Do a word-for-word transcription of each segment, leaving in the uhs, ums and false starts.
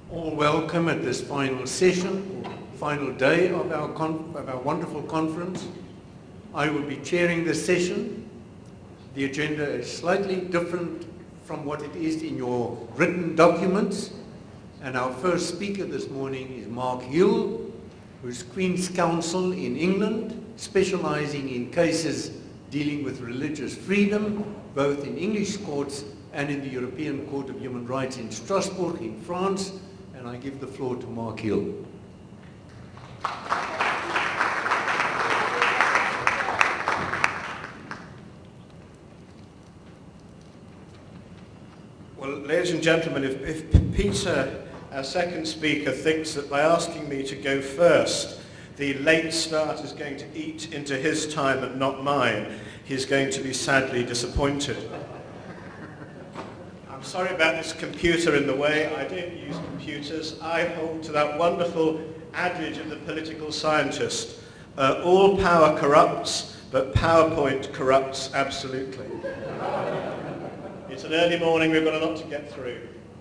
All welcome at this final session, or final day of our, con of our wonderful conference. I will be chairing this session. The agenda is slightly different from what it is in your written documents. And our first speaker this morning is Mark Hill, who is Queen's Counsel in England, specializing in cases dealing with religious freedom, both in English courts and in the European Court of Human Rights in Strasbourg in France. And I give the floor to Mark Hill. Well, ladies and gentlemen, if, if Peter, our second speaker, thinks that by asking me to go first, the late start is going to eat into his time and not mine, he's going to be sadly disappointed. I'm sorry about this computer in the way. I don't use computers. I hold to that wonderful adage of the political scientist, uh, all power corrupts, but PowerPoint corrupts absolutely. It's an early morning, we've got a lot to get through.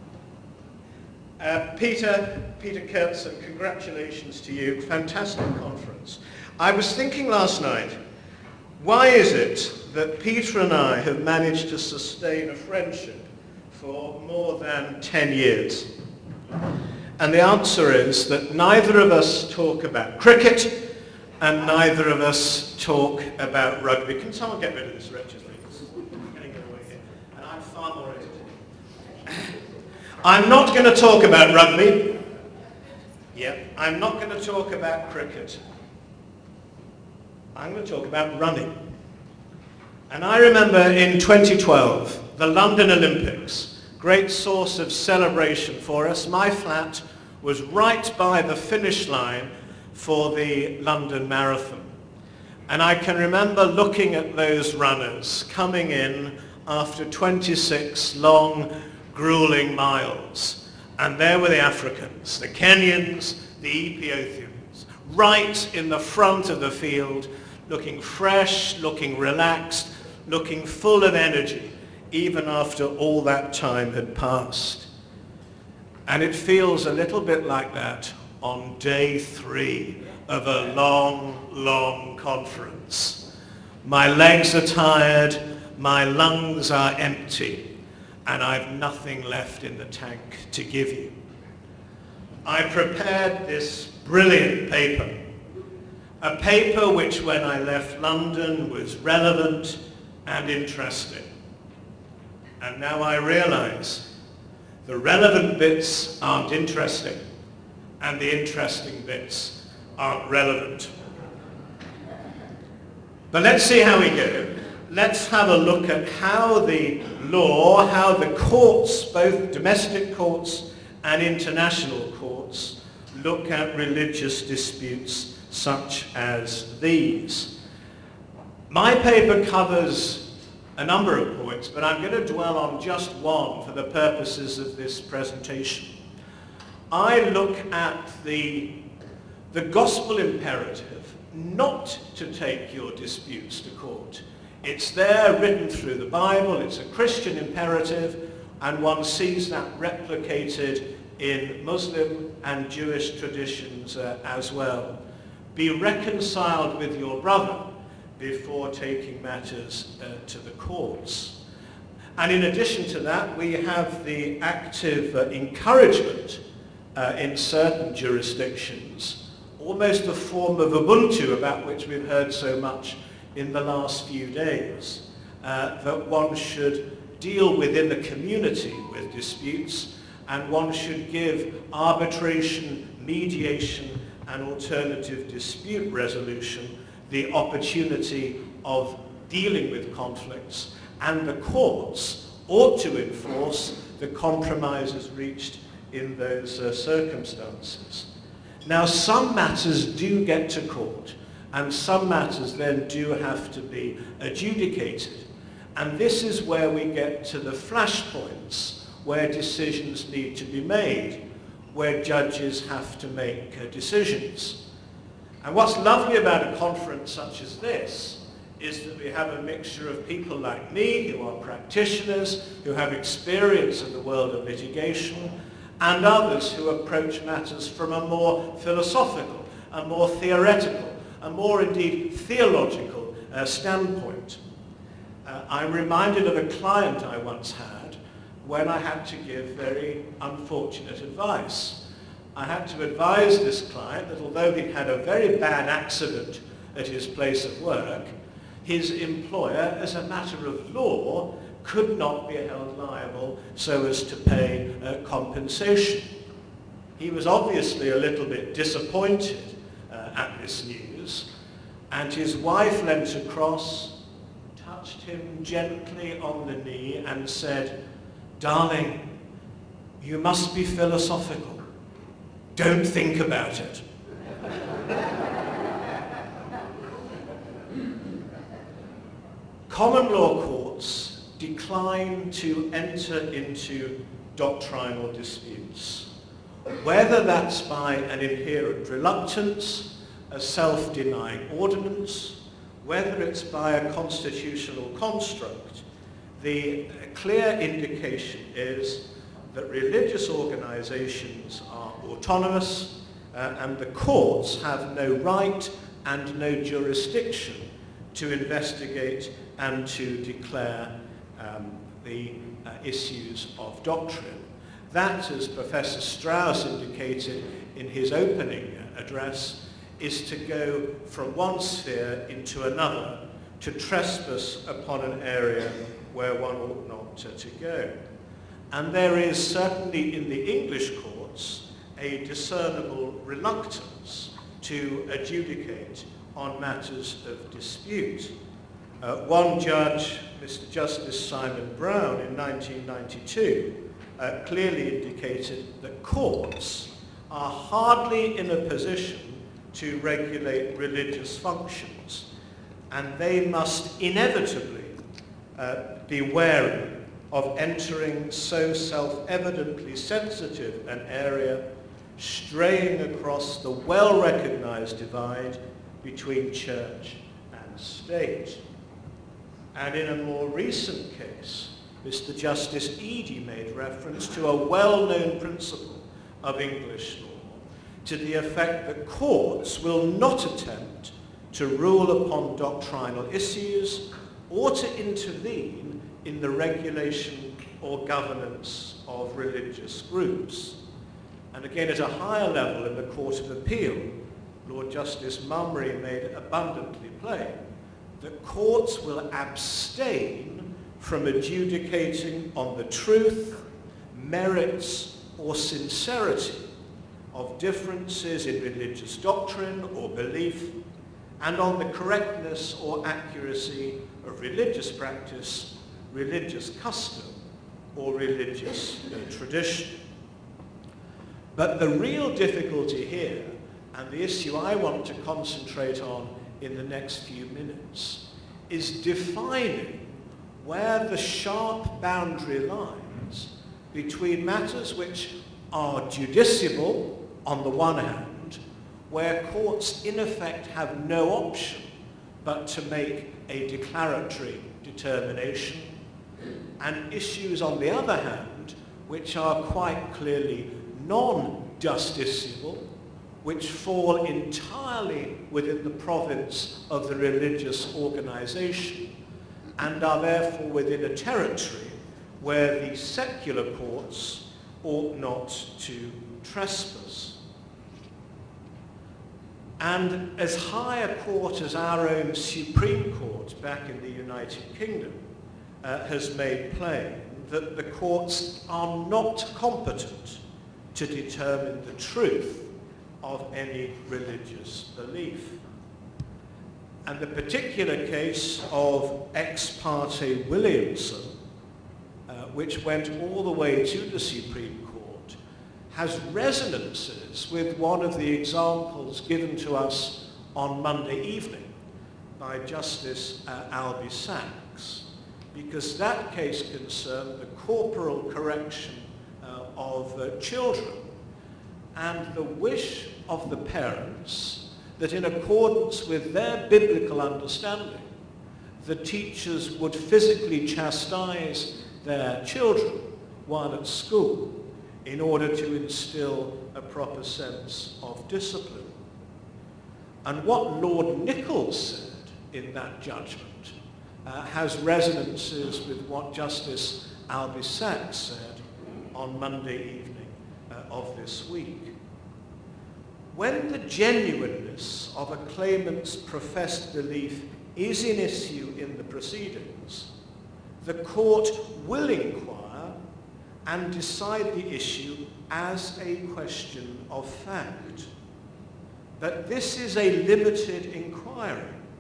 Uh, Peter, Peter Kurtzen, congratulations to you. Fantastic conference. I was thinking last night, why is it that Peter and I have managed to sustain a friendship for more than ten years? And the answer is that neither of us talk about cricket and neither of us talk about rugby. Can someone get rid of this wretched thing? It's getting away here. And I'm far more irritated. I'm not going to talk about rugby. Yeah, I'm not going to talk about cricket. I'm going to talk about running. And I remember in twenty twelve, the London Olympics, great source of celebration for us. My flat was right by the finish line for the London Marathon. And I can remember looking at those runners coming in after twenty-six long, grueling miles. And there were the Africans, the Kenyans, the Ethiopians, right in the front of the field, looking fresh, looking relaxed, looking full of energy, even after all that time had passed. And it feels a little bit like that on day three of a long, long conference. My legs are tired, my lungs are empty, and I've nothing left in the tank to give you. I prepared this brilliant paper, a paper which when I left London was relevant and interesting. And now I realize the relevant bits aren't interesting and the interesting bits aren't relevant. But let's see how we go. Let's have a look at how the law, how the courts, both domestic courts and international courts, look at religious disputes such as these. My paper covers a number of points, but I'm going to dwell on just one for the purposes of this presentation. I look at the, the gospel imperative not to take your disputes to court. It's there written through the Bible, it's a Christian imperative, and one sees that replicated in Muslim and Jewish traditions uh, as well. Be reconciled with your brother before taking matters uh, to the courts. And in addition to that, we have the active uh, encouragement uh, in certain jurisdictions, almost a form of Ubuntu about which we've heard so much in the last few days, uh, that one should deal within the community with disputes, and one should give arbitration, mediation, and alternative dispute resolution the opportunity of dealing with conflicts, and the courts ought to enforce the compromises reached in those uh, circumstances. Now, some matters do get to court, and some matters then do have to be adjudicated. And this is where we get to the flashpoints, where decisions need to be made, where judges have to make uh, decisions. And what's lovely about a conference such as this is that we have a mixture of people like me, who are practitioners, who have experience in the world of litigation, and others who approach matters from a more philosophical, a more theoretical, a more indeed theological uh, standpoint. Uh, I'm reminded of a client I once had when I had to give very unfortunate advice. I had to advise this client that although he had a very bad accident at his place of work, his employer, as a matter of law, could not be held liable so as to pay uh, compensation. He was obviously a little bit disappointed uh, at this news, and his wife leant across, touched him gently on the knee and said, "Darling, you must be philosophical. Don't think about it." Common law courts decline to enter into doctrinal disputes, whether that's by an inherent reluctance, a self-denying ordinance, whether it's by a constitutional construct. The clear indication is that religious organizations are autonomous uh, and the courts have no right and no jurisdiction to investigate and to declare um, the uh, issues of doctrine. That, as Professor Strauss indicated in his opening address, is to go from one sphere into another, to trespass upon an area where one ought not to, to go. And there is certainly in the English courts a discernible reluctance to adjudicate on matters of dispute. Uh, one judge, Mister Justice Simon Brown, in nineteen ninety-two, uh, clearly indicated that courts are hardly in a position to regulate religious functions, and they must inevitably uh, be wary of entering so self-evidently sensitive an area, straying across the well-recognized divide between church and state. And in a more recent case, Mister Justice Eadie made reference to a well-known principle of English law to the effect that courts will not attempt to rule upon doctrinal issues or to intervene in the regulation or governance of religious groups. And again, at a higher level in the Court of Appeal, Lord Justice Mummery made abundantly plain that courts will abstain from adjudicating on the truth, merits, or sincerity of differences in religious doctrine or belief, and on the correctness or accuracy of religious practice, religious custom, or religious uh, tradition. But the real difficulty here, and the issue I want to concentrate on in the next few minutes, is defining where the sharp boundary lines between matters which are judiciable on the one hand, where courts in effect have no option but to make a declaratory determination, and issues on the other hand which are quite clearly non-justiciable, which fall entirely within the province of the religious organization and are therefore within a territory where the secular courts ought not to trespass. And as high a court as our own Supreme Court back in the United Kingdom uh, has made plain that the courts are not competent to determine the truth of any religious belief. And the particular case of Ex parte Williamson, uh, which went all the way to the Supreme Court, has resonances with one of the examples given to us on Monday evening by Justice uh, Albie Sachs, because that case concerned the corporal correction uh, of uh, children and the wish of the parents that in accordance with their biblical understanding, the teachers would physically chastise their children while at school in order to instill a proper sense of discipline. And what Lord Nichols said in that judgment uh, has resonances with what Justice Albisac said on Monday evening uh, of this week. When the genuineness of a claimant's professed belief is in issue in the proceedings, the court will inquire and decide the issue as a question of fact. But this is a limited inquiry.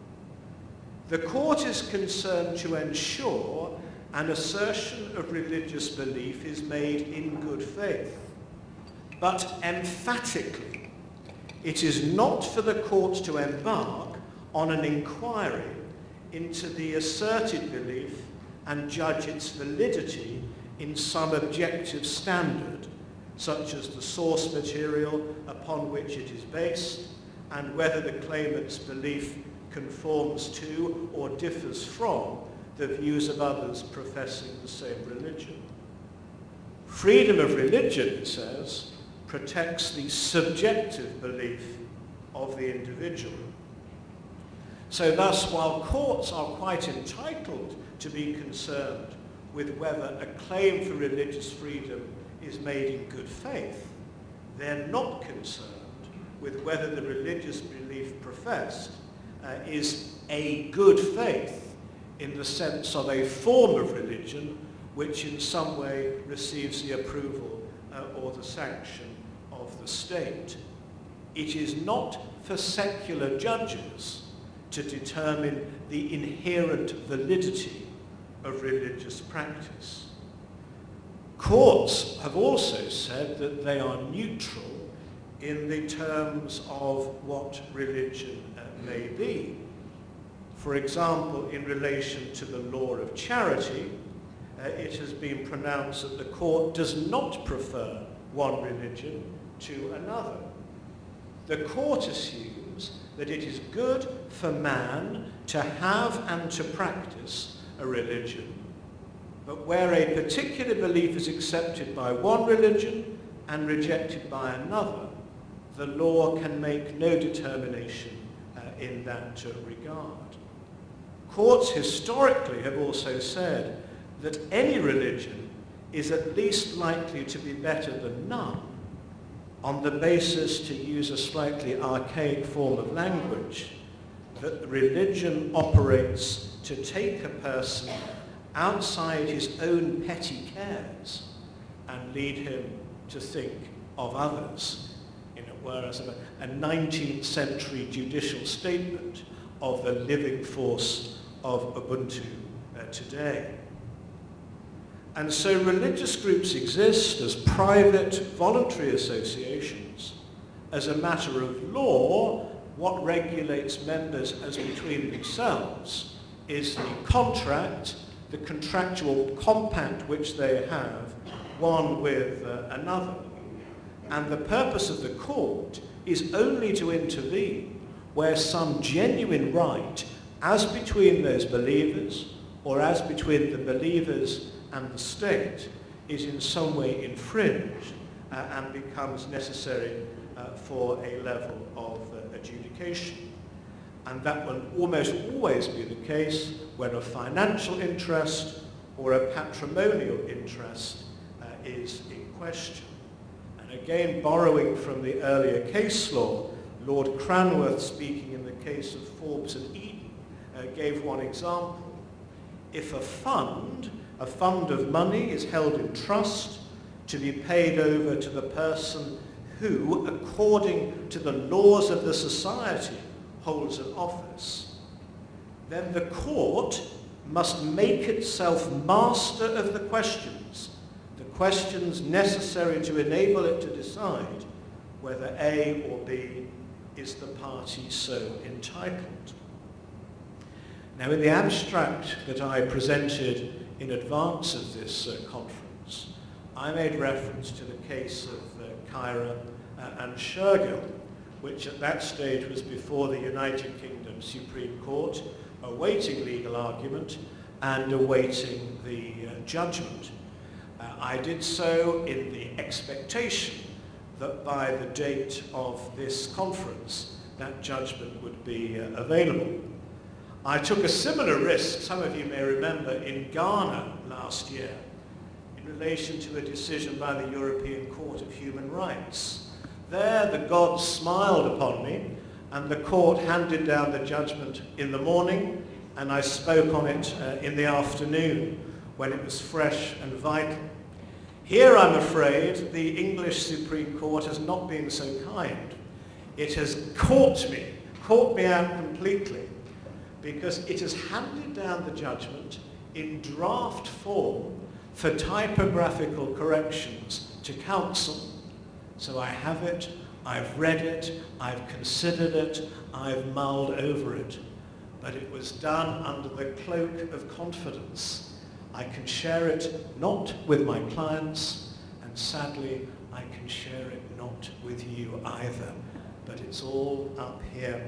The court is concerned to ensure an assertion of religious belief is made in good faith. But emphatically, it is not for the court to embark on an inquiry into the asserted belief and judge its validity in some objective standard, such as the source material upon which it is based and whether the claimant's belief conforms to or differs from the views of others professing the same religion. Freedom of religion, it says, protects the subjective belief of the individual. So thus, while courts are quite entitled to be concerned with whether a claim for religious freedom is made in good faith, they're not concerned with whether the religious belief professed uh, is a good faith in the sense of a form of religion which in some way receives the approval uh, or the sanction of the state. It is not for secular judges to determine the inherent validity of religious practice. Courts have also said that they are neutral in the terms of what religion uh, may be. For example, in relation to the law of charity, uh, it has been pronounced that the court does not prefer one religion to another. The court assumes that it is good for man to have and to practice a religion, but where a particular belief is accepted by one religion and rejected by another, the law can make no determination uh, in that uh, regard. Courts historically have also said that any religion is at least likely to be better than none on the basis, to use a slightly archaic form of language, that religion operates to take a person outside his own petty cares and lead him to think of others. You know, whereas a nineteenth century judicial statement of the living force of Ubuntu uh, today. And so religious groups exist as private, voluntary associations. As a matter of law, what regulates members as between themselves is the contract, the contractual compact which they have, one with uh, another. And the purpose of the court is only to intervene where some genuine right, as between those believers, or as between the believers and the state, is in some way infringed uh, and becomes necessary uh, for a level of uh, adjudication. And that will almost always be the case when a financial interest or a patrimonial interest uh, is in question. And again, borrowing from the earlier case law, Lord Cranworth, speaking in the case of Forbes and Eden, uh, gave one example. If a fund A fund of money is held in trust to be paid over to the person who, according to the laws of the society, holds an office, then the court must make itself master of the questions, the questions necessary to enable it to decide whether A or B is the party so entitled. Now, in the abstract that I presented in advance of this uh, conference, I made reference to the case of uh, Kyra uh, and Shergill, which at that stage was before the United Kingdom Supreme Court, awaiting legal argument and awaiting the uh, judgment. Uh, I did so in the expectation that by the date of this conference, that judgment would be uh, available. I took a similar risk, some of you may remember, in Ghana last year in relation to a decision by the European Court of Human Rights. There the gods smiled upon me and the court handed down the judgment in the morning, and I spoke on it uh, in the afternoon when it was fresh and vital. Here, I'm afraid, the English Supreme Court has not been so kind. It has caught me, caught me out completely, because it has handed down the judgment in draft form for typographical corrections to counsel. So I have it, I've read it, I've considered it, I've mulled over it. But it was done under the cloak of confidence. I can share it not with my clients, and sadly, I can share it not with you either. But it's all up here.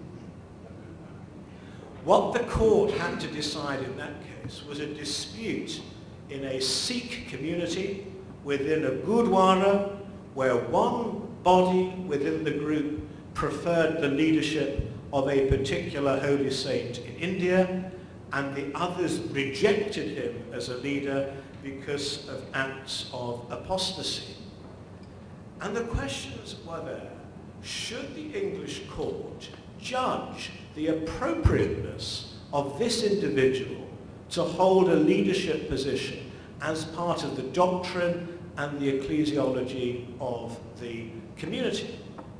What the court had to decide in that case was a dispute in a Sikh community within a Gurdwara, where one body within the group preferred the leadership of a particular holy saint in India, and the others rejected him as a leader because of acts of apostasy. And the questions were there: should the English court judge the appropriateness of this individual to hold a leadership position as part of the doctrine and the ecclesiology of the community?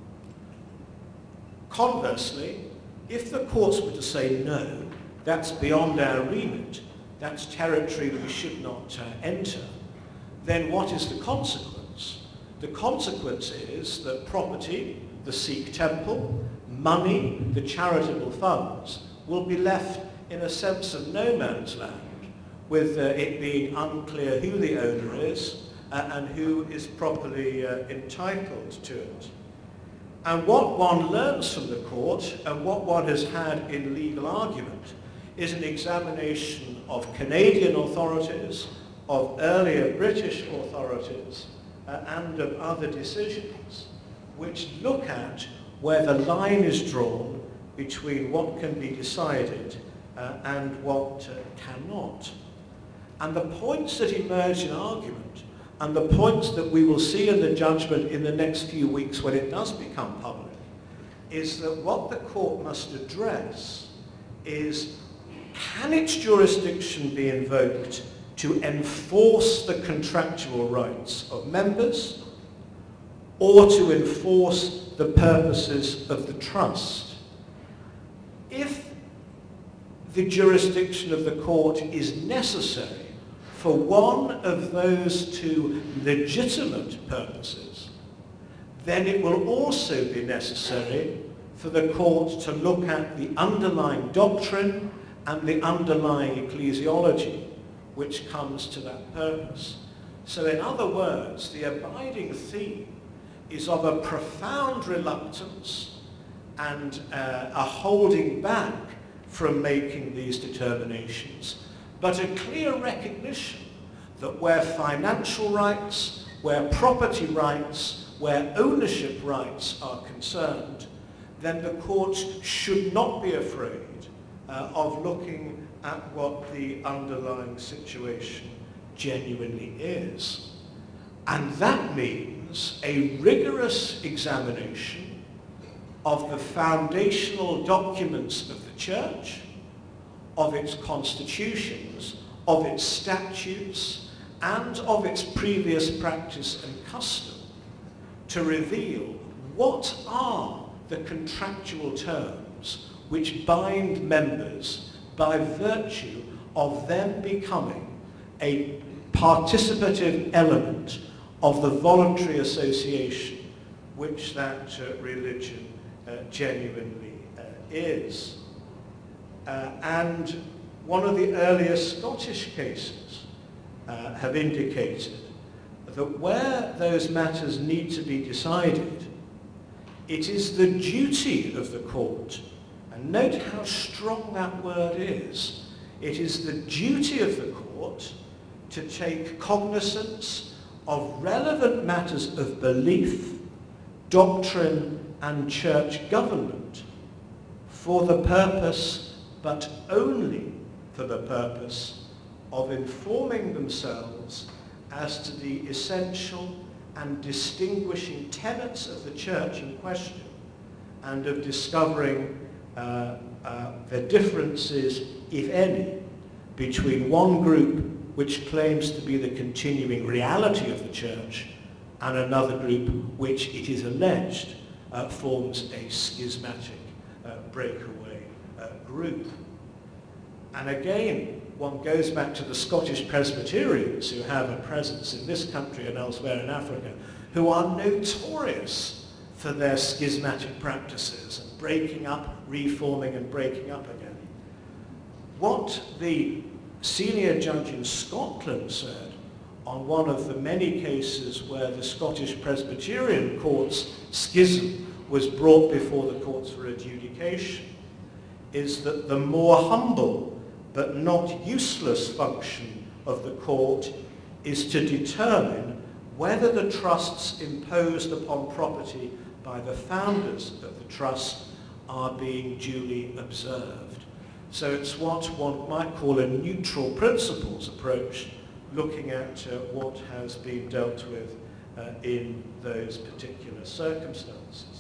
Conversely, if the courts were to say no, that's beyond our remit, that's territory we should not uh, enter, then what is the consequence? The consequence is that property, the Sikh temple, money, the charitable funds, will be left in a sense of no man's land, with uh, it being unclear who the owner is uh, and who is properly uh, entitled to it. And what one learns from the court, and what one has had in legal argument, is an examination of Canadian authorities, of earlier British authorities, uh, and of other decisions, which look at where the line is drawn between what can be decided uh, and what uh, cannot. And the points that emerge in argument, and the points that we will see in the judgment in the next few weeks when it does become public, is that what the court must address is, can its jurisdiction be invoked to enforce the contractual rights of members, or to enforce the purposes of the trust? If the jurisdiction of the court is necessary for one of those two legitimate purposes, then it will also be necessary for the court to look at the underlying doctrine and the underlying ecclesiology which comes to that purpose. So in other words, the abiding theme is of a profound reluctance and uh, a holding back from making these determinations, but a clear recognition that where financial rights, where property rights, where ownership rights are concerned, then the courts should not be afraid uh, of looking at what the underlying situation genuinely is. And that means a rigorous examination of the foundational documents of the Church, of its constitutions, of its statutes, and of its previous practice and custom, to reveal what are the contractual terms which bind members by virtue of them becoming a participative element of the voluntary association which that uh, religion uh, genuinely uh, is. Uh, and one of the earlier Scottish cases uh, have indicated that where those matters need to be decided, it is the duty of the court, and note how strong that word is, it is the duty of the court to take cognizance of relevant matters of belief, doctrine, and church government for the purpose, but only for the purpose, of informing themselves as to the essential and distinguishing tenets of the church in question, and of discovering uh, uh, the differences, if any, between one group which claims to be the continuing reality of the church and another group which it is alleged uh, forms a schismatic uh, breakaway uh, group. And again, one goes back to the Scottish Presbyterians, who have a presence in this country and elsewhere in Africa, who are notorious for their schismatic practices, and breaking up, reforming and breaking up again. What the senior judge in Scotland said on one of the many cases where the Scottish Presbyterian court's schism was brought before the courts for adjudication is that the more humble but not useless function of the court is to determine whether the trusts imposed upon property by the founders of the trust are being duly observed. So it's what one might call a neutral principles approach, looking at uh, what has been dealt with uh, in those particular circumstances.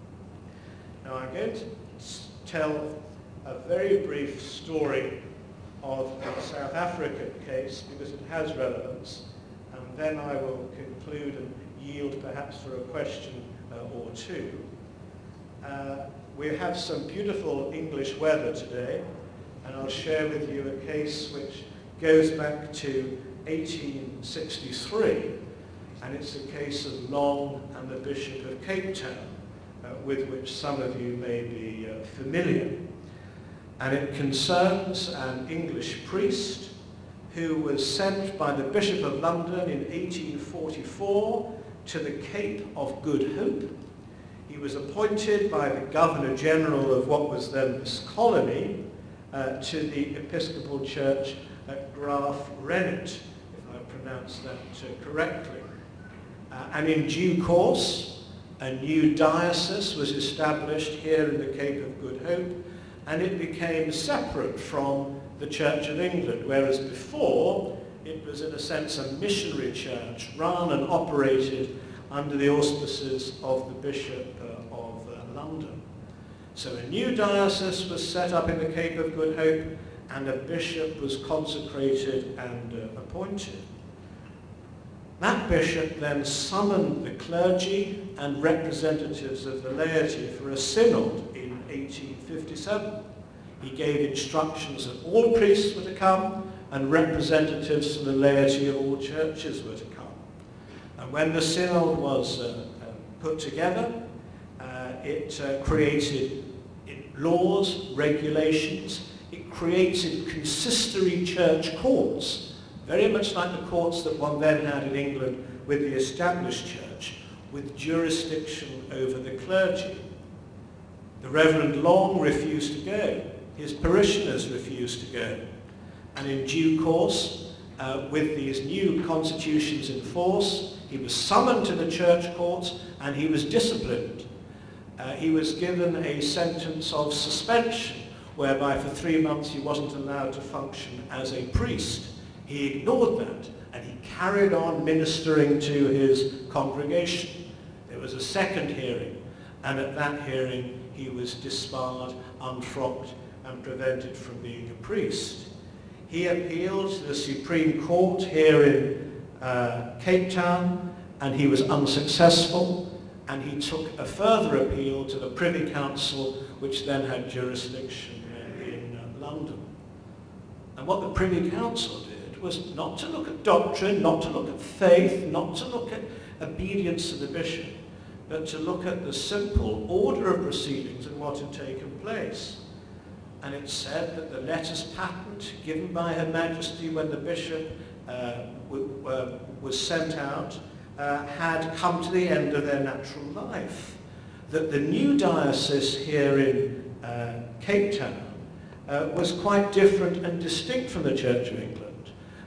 Now I'm going to tell a very brief story of the South African case because it has relevance, and then I will conclude and yield perhaps for a question uh, or two. Uh, we have some beautiful English weather today, and I'll share with you a case which goes back to eighteen sixty-three, and it's the case of Long and the Bishop of Cape Town, uh, with which some of you may be uh, familiar. And it concerns an English priest who was sent by the Bishop of London in eighteen forty-four to the Cape of Good Hope. He was appointed by the Governor General of what was then this colony uh, to the Episcopal Church at Graf Rennet, if I pronounce that uh, correctly. Uh, and in due course, a new diocese was established here in the Cape of Good Hope, and it became separate from the Church of England, whereas before it was in a sense a missionary church run and operated under the auspices of the Bishop uh, of uh, London. So a new diocese was set up in the Cape of Good Hope, and a bishop was consecrated and uh, appointed. That bishop then summoned the clergy and representatives of the laity for a synod in eighteen fifty-seven. He gave instructions that all priests were to come and representatives from the laity of all churches were to come. And when the synod was uh, uh, put together, uh, it uh, created it, laws, regulations, it created consistory church courts, very much like the courts that one then had in England with the established church, with jurisdiction over the clergy. The Reverend Long refused to go. His parishioners refused to go. And in due course, uh, with these new constitutions in force, he was summoned to the church courts and he was disciplined. Uh, he was given a sentence of suspension, whereby for three months he wasn't allowed to function as a priest. He ignored that and he carried on ministering to his congregation. There was a second hearing, and at that hearing he was disbarred, unfrocked, and prevented from being a priest. He appealed to the Supreme Court here in uh, Cape Town, and he was unsuccessful, and he took a further appeal to the Privy Council, which then had jurisdiction in uh, London. And what the Privy Council did was not to look at doctrine, not to look at faith, not to look at obedience to the bishop, but to look at the simple order of proceedings and what had taken place. And it said that the letters patent given by Her Majesty when the bishop uh, w uh, was sent out uh, had come to the end of their natural life. That the new diocese here in uh, Cape Town uh, was quite different and distinct from the Church of England.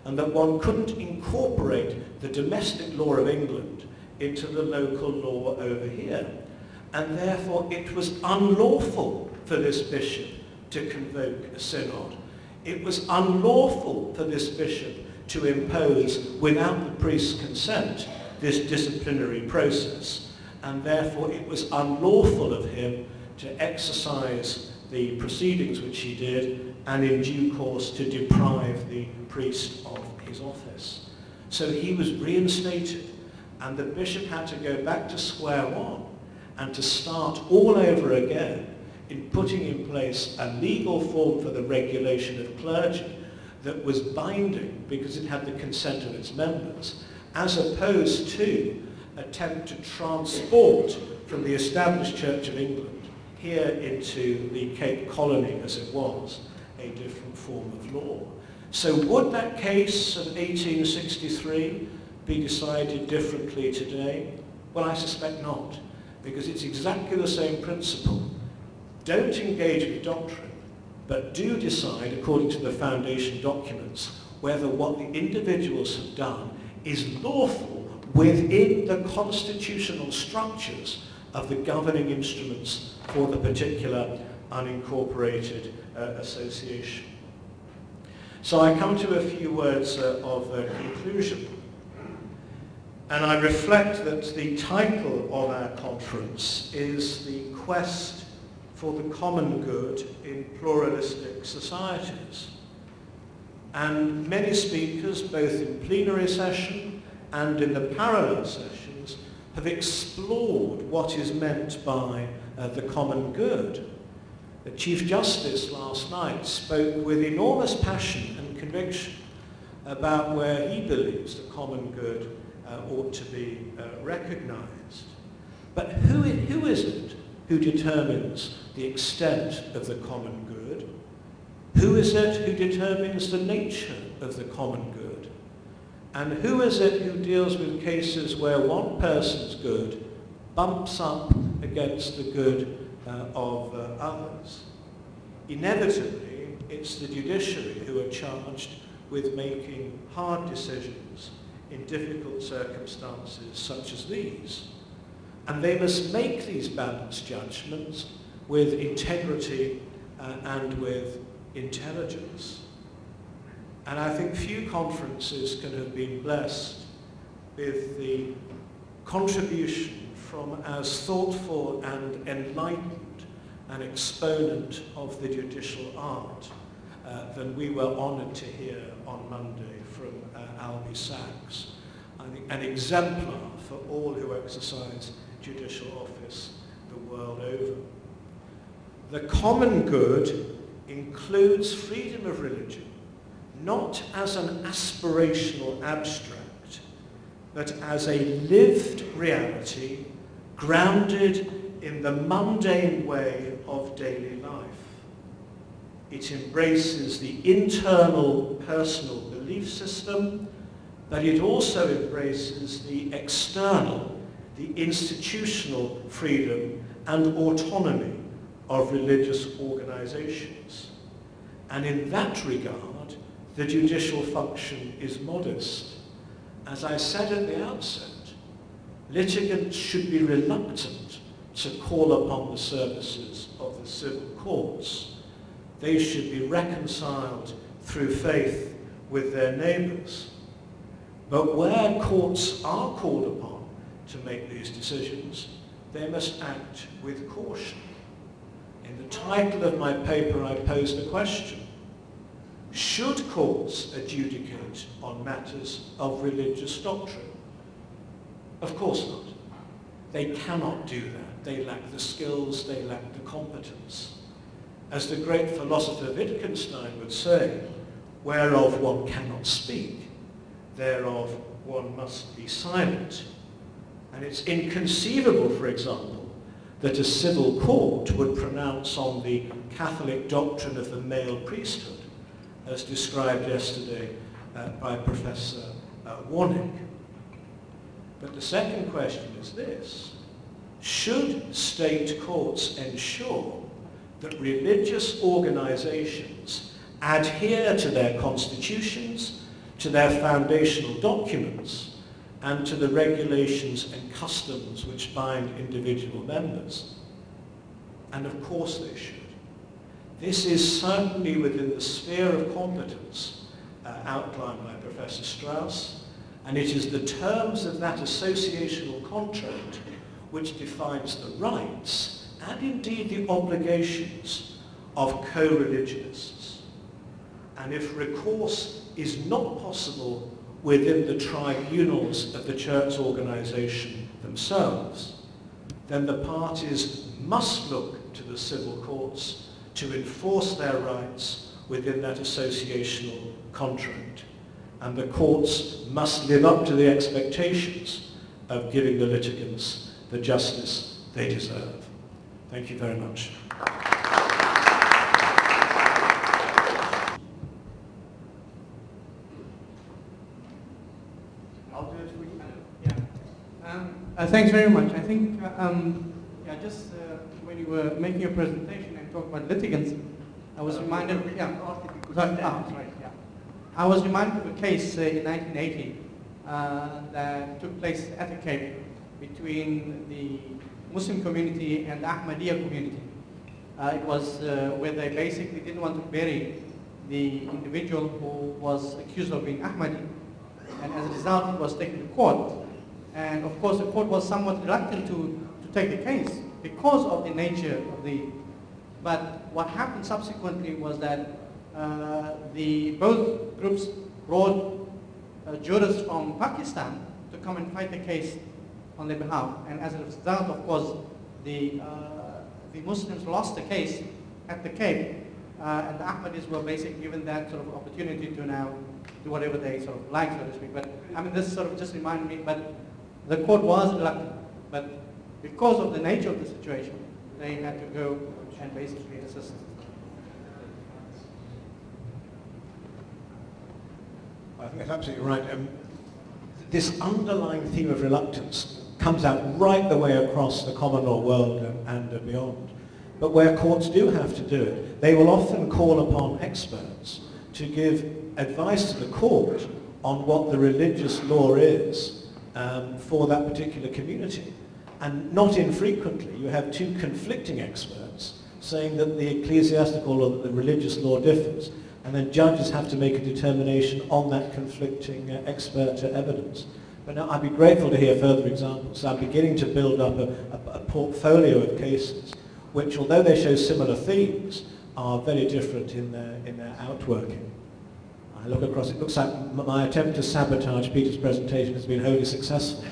and that one couldn't incorporate the domestic law of England into the local law over here. And therefore it was unlawful for this bishop to convoke a synod. It was unlawful for this bishop to impose, without the priest's consent, this disciplinary process. And therefore it was unlawful of him to exercise the proceedings which he did, and in due course to deprive the priest of his office. So he was reinstated, and the bishop had to go back to square one and to start all over again in putting in place a legal form for the regulation of clergy that was binding because it had the consent of its members, as opposed to attempt to transport from the established Church of England here into the Cape Colony, as it was, a different form of law. So would that case of eighteen sixty-three be decided differently today? Well, I suspect not, because it's exactly the same principle. Don't engage with doctrine, but do decide, according to the foundation documents, whether what the individuals have done is lawful within the constitutional structures of the governing instruments for the particular unincorporated uh, association. So I come to a few words uh, of uh, conclusion. And I reflect that the title of our conference is The Quest for the Common Good in Pluralistic Societies. And many speakers, both in plenary session and in the parallel sessions, have explored what is meant by uh, the common good. The Chief Justice last night spoke with enormous passion and conviction about where he believes the common good uh, ought to be uh, recognised. But who, who is it who determines the extent of the common good? Who is it who determines the nature of the common good? And who is it who deals with cases where one person's good bumps up against the good uh, of uh, others? Inevitably, it's the judiciary who are charged with making hard decisions in difficult circumstances such as these. And they must make these balanced judgments with integrity uh, and with intelligence. And I think few conferences can have been blessed with the contribution from as thoughtful and enlightened an exponent of the judicial art uh, than we were honoured to hear on Monday from uh, Albie Sachs. I think an exemplar for all who exercise judicial office the world over. The common good includes freedom of religion, not as an aspirational abstract, but as a lived reality grounded in the mundane way of daily life. It embraces the internal personal belief system, but it also embraces the external, the institutional freedom and autonomy of religious organizations. And in that regard, the judicial function is modest. As I said at the outset, litigants should be reluctant to call upon the services of the civil courts. They should be reconciled through faith with their neighbours. But where courts are called upon to make these decisions, they must act with caution. In the title of my paper, I posed a question. Should courts adjudicate on matters of religious doctrine? Of course not. They cannot do that. They lack the skills, they lack the competence. As the great philosopher Wittgenstein would say, whereof one cannot speak, thereof one must be silent. And it's inconceivable, for example, that a civil court would pronounce on the Catholic doctrine of the male priesthood, as described yesterday uh, by Professor uh, Warnick. But the second question is this: should state courts ensure that religious organizations adhere to their constitutions, to their foundational documents and to the regulations and customs which bind individual members. And of course they should. This is certainly within the sphere of competence uh, outlined by Professor Strauss, and it is the terms of that associational contract which defines the rights and indeed the obligations of co-religionists. And if recourse is not possible within the tribunals of the church organization themselves, then the parties must look to the civil courts to enforce their rights within that associational contract. And the courts must live up to the expectations of giving the litigants the justice they deserve. Thank you very much. I'll do it for you. Yeah. Um, uh, thanks very much. I think, uh, um, yeah, just uh, when you were making your presentation and talked about litigants, I was reminded, yeah, sorry, ah, sorry, yeah. I was reminded of a case uh, in nineteen eighty uh, that took place at the Cape between the Muslim community and the Ahmadiyya community. Uh, it was uh, where they basically didn't want to bury the individual who was accused of being Ahmadi. And as a result, it was taken to court. And of course, the court was somewhat reluctant to, to take the case because of the nature of the... But what happened subsequently was that uh, the both groups brought uh, jurists from Pakistan to come and fight the case on their behalf. And as a result, of course, the, uh, the Muslims lost the case at the Cape, uh, and the Ahmadis were basically given that sort of opportunity to now do whatever they sort of like, so to speak. But I mean, this sort of just reminded me, but the court was reluctant. But because of the nature of the situation, they had to go and basically assist. I think that's absolutely right. Um, this underlying theme of reluctance comes out right the way across the common law world and, and beyond. But where courts do have to do it, they will often call upon experts to give advice to the court on what the religious law is um, for that particular community. And not infrequently, you have two conflicting experts saying that the ecclesiastical or the religious law differs, and then judges have to make a determination on that conflicting uh, expert uh, evidence. But now I'd be grateful to hear further examples. So I'm beginning to build up a, a, a portfolio of cases which, although they show similar themes, are very different in their, in their outworking. I look across, it looks like m my attempt to sabotage Peter's presentation has been wholly successful.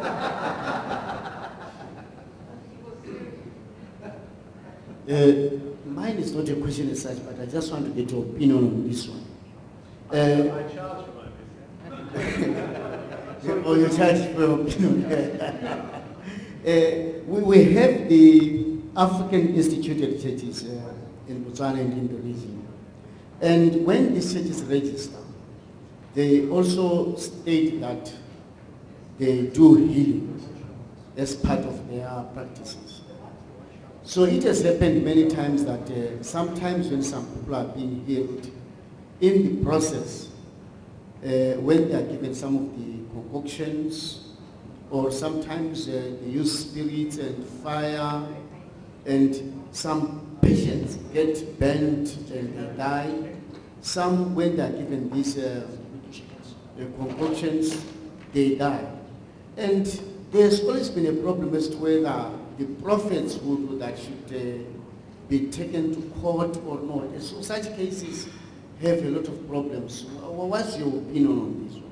Uh, mine is not a question as such, but I just want to get your opinion on this one. Uh, I charge for my business. Or you charge for your opinion. uh, we, we have the African instituted churches uh, in Botswana and in the region. And when these churches register, they also state that they do healing as part of their practices. So it has happened many times that uh, sometimes when some people are being healed, in the process, uh, when they are given some of the concoctions, or sometimes uh, they use spirits and fire, and some patients get burnt and they die. Some, when they are given these uh, uh, concoctions, they die. And there's always been a problem as to whether the prophets who do that should uh, be taken to court or not. And so such cases have a lot of problems. What's your opinion on this one?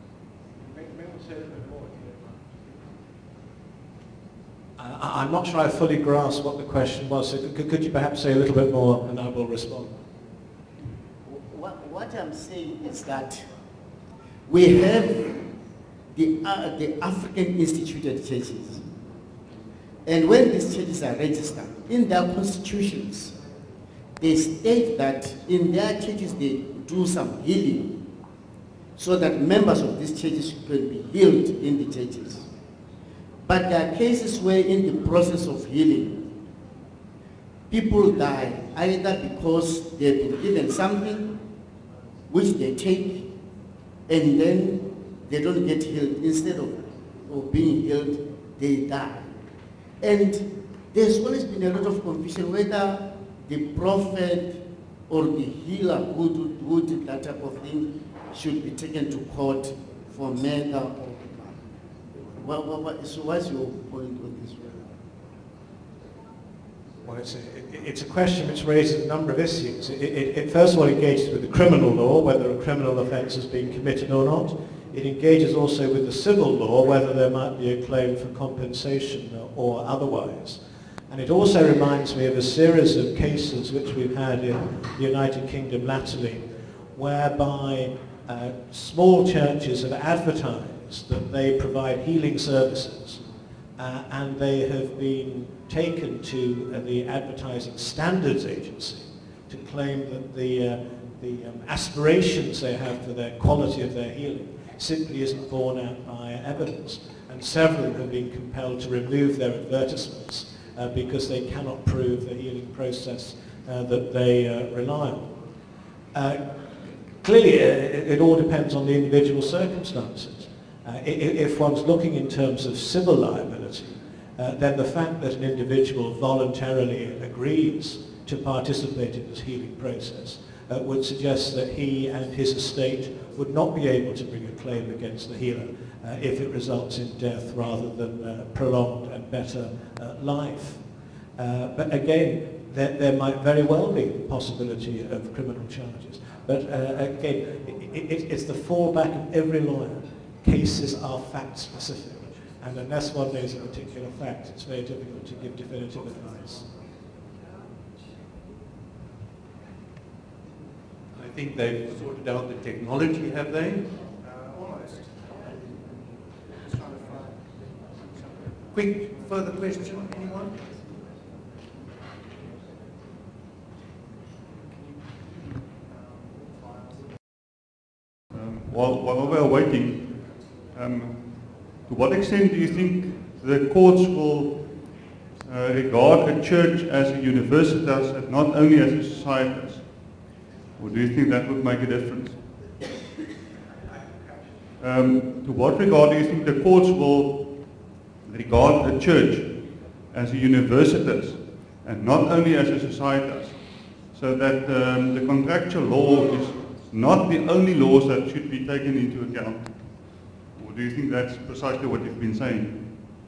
I, I'm not sure I fully grasp what the question was, so could, could you perhaps say a little bit more and I will respond? What, what I'm saying is that we have the, uh, the African instituted churches. And when these churches are registered, in their constitutions, they state that in their churches they do some healing so that members of these churches can be healed in the churches. But there are cases where in the process of healing, people die either because they've been given something which they take, and then they don't get healed. Instead of, of being healed, they die. And there's always been a lot of confusion whether the prophet or the healer who, do, who did that type of thing should be taken to court for murder or what, what, what, so what's your point on this one? Well, it's a, it, it's a question which raises a number of issues. It, it, it first of all engages with the criminal law, whether a criminal offence has been committed or not. It engages also with the civil law, whether there might be a claim for compensation or, or otherwise. And it also reminds me of a series of cases which we've had in the United Kingdom latterly, whereby uh, small churches have advertised that they provide healing services, uh, and they have been taken to uh, the Advertising Standards Agency to claim that the, uh, the um, aspirations they have for their quality of their healing simply isn't borne out by evidence. And several have been compelled to remove their advertisements uh, because they cannot prove the healing process uh, that they uh, rely on. Uh, clearly, uh, it, it all depends on the individual circumstances. Uh, if one's looking in terms of civil liability, uh, then the fact that an individual voluntarily agrees to participate in this healing process uh, would suggest that he and his estate would not be able to bring a claim against the healer uh, if it results in death rather than uh, prolonged and better uh, life. Uh, but again, there, there might very well be the possibility of criminal charges. But uh, again, it, it, it's the fallback of every lawyer. Cases are fact-specific, and unless one knows a particular fact, it's very difficult to give definitive advice. I think they've sorted out the technology, have they? Uh, almost. Just trying to find something. Quick further question, anyone? Um, while, while we're waiting, um, to what extent do you think the courts will uh, regard a church as a universitas and not only as a societas? Or do you think that would make a difference? Um, to what regard do you think the courts will regard a church as a universitas and not only as a societas? So that um, the contractual law is not the only laws that should be taken into account? Or do you think that's precisely what you've been saying?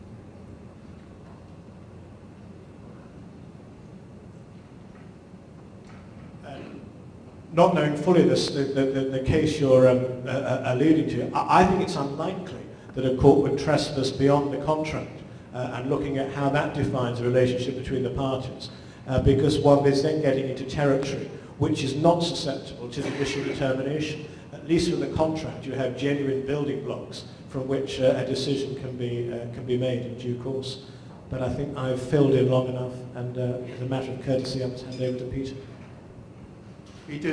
Not knowing fully this, the, the, the case you're um, uh, alluding to, I, I think it's unlikely that a court would trespass beyond the contract uh, and looking at how that defines a relationship between the parties, uh, because one is then getting into territory which is not susceptible to judicial determination. At least with the contract, you have genuine building blocks from which uh, a decision can be, uh, can be made in due course. But I think I've filled in long enough, and uh, as a matter of courtesy, I must hand over to Peter. Peter.